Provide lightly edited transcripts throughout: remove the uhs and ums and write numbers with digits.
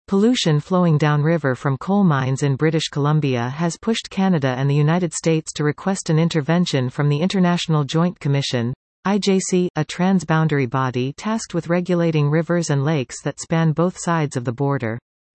Pollution flowing downriver from coal mines in British Columbia has pushed Canada and the United States to request an intervention from the International Joint Commission, IJC, a transboundary body tasked with regulating rivers and lakes that span both sides of the border.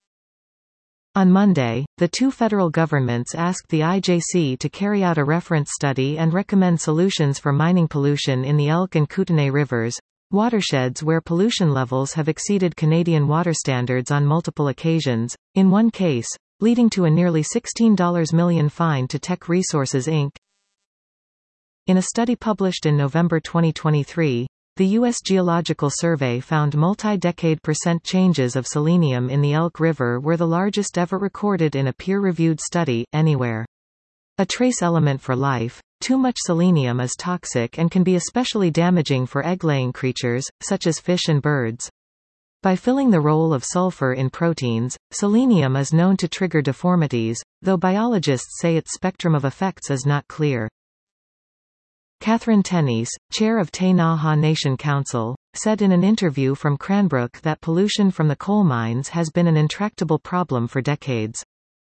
On Monday, the two federal governments asked the IJC to carry out a reference study and recommend solutions for mining pollution in the Elk and Kootenay rivers, watersheds where pollution levels have exceeded Canadian water standards on multiple occasions, in one case, leading to a nearly $16 million fine to Teck Resources Inc. In a study published in November 2023, the U.S. Geological Survey found multi-decade % changes of selenium in the Elk River were the largest ever recorded in a peer-reviewed study, anywhere. A trace element for life, too much selenium is toxic and can be especially damaging for egg-laying creatures, such as fish and birds. By filling the role of sulfur in proteins, selenium is known to trigger deformities, though biologists say its spectrum of effects is not clear. Catherine Tennies, chair of Te Ngāha Nation Council, said in an interview from Cranbrook that pollution from the coal mines has been an intractable problem for decades.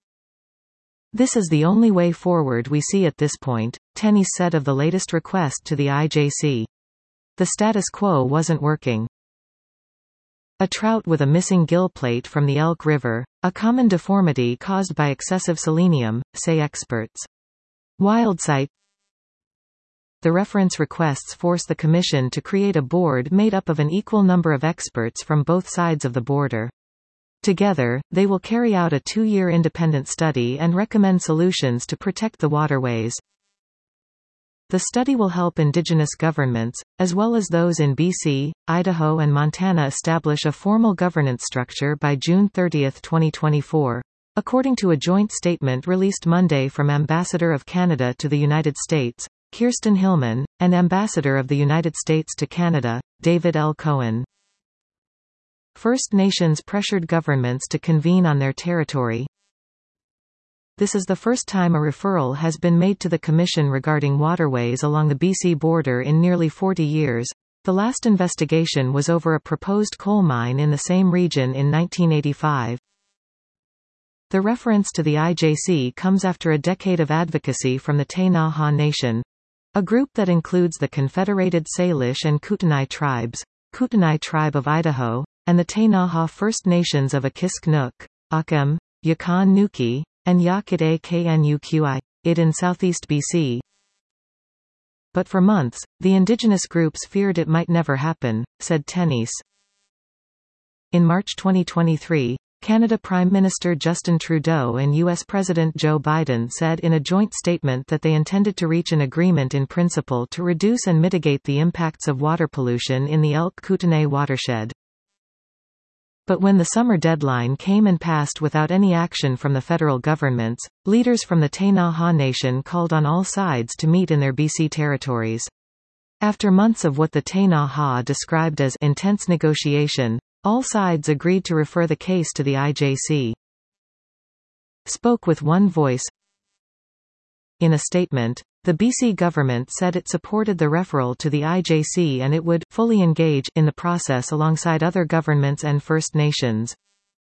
This is the only way forward we see at this point, Tennies said of the latest request to the IJC. The status quo wasn't working. A trout with a missing gill plate from the Elk River, a common deformity caused by excessive selenium, say experts. WildSite. The reference requests force the Commission to create a board made up of an equal number of experts from both sides of the border. Together, they will carry out a 2-year independent study and recommend solutions to protect the waterways. The study will help Indigenous governments, as well as those in BC, Idaho and Montana establish a formal governance structure by June 30, 2024. According to a joint statement released Monday from Ambassador of Canada to the United States, Kirsten Hillman, and Ambassador of the United States to Canada, David L. Cohen. First Nations pressured governments to convene on their territory. This is the first time a referral has been made to the Commission regarding waterways along the BC border in nearly 40 years. The last investigation was over a proposed coal mine in the same region in 1985. The reference to the IJC comes after a decade of advocacy from the Te Ngāha Nation, a group that includes the Confederated Salish and Kootenai tribes, Kootenai Tribe of Idaho, and the Te Ngāha First Nations of Akisknuk, Akim, Yukon Nuki, and Yakit Aknuqi, in southeast BC. But for months, the indigenous groups feared it might never happen, said Tennies. In March 2023, Canada Prime Minister Justin Trudeau and U.S. President Joe Biden said in a joint statement that they intended to reach an agreement in principle to reduce and mitigate the impacts of water pollution in the Elk-Kootenay watershed. But when the summer deadline came and passed without any action from the federal governments, leaders from the Te Ngāha Nation called on all sides to meet in their BC territories. After months of what the Te Ngāha described as intense negotiation, all sides agreed to refer the case to the IJC. Spoke with one voice. In a statement, the BC government said it supported the referral to the IJC and it would fully engage in the process alongside other governments and First Nations.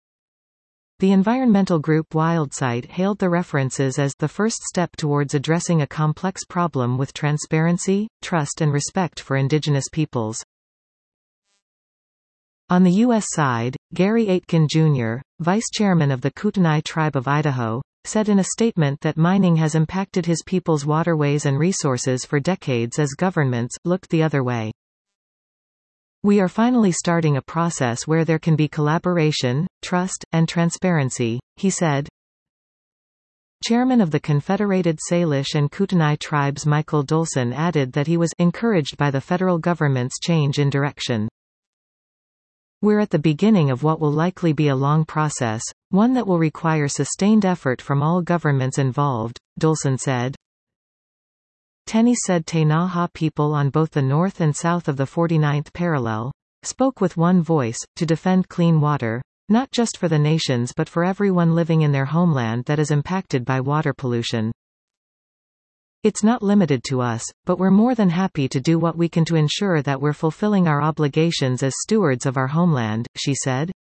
The environmental group WildSite hailed the references as the first step towards addressing a complex problem with transparency, trust and respect for Indigenous peoples. On the U.S. side, Gary Aitken Jr., vice chairman of the Kootenai Tribe of Idaho, said in a statement that mining has impacted his people's waterways and resources for decades as governments looked the other way. We are finally starting a process where there can be collaboration, trust, and transparency, he said. Chairman of the Confederated Salish and Kootenai tribes Michael Dolson added that he was encouraged by the federal government's change in direction. We're at the beginning of what will likely be a long process, one that will require sustained effort from all governments involved, Dolson said. Tennies said Te Ngāha people on both the north and south of the 49th parallel spoke with one voice, to defend clean water, not just for the nations but for everyone living in their homeland that is impacted by water pollution. It's not limited to us, but we're more than happy to do what we can to ensure that we're fulfilling our obligations as stewards of our homeland, she said.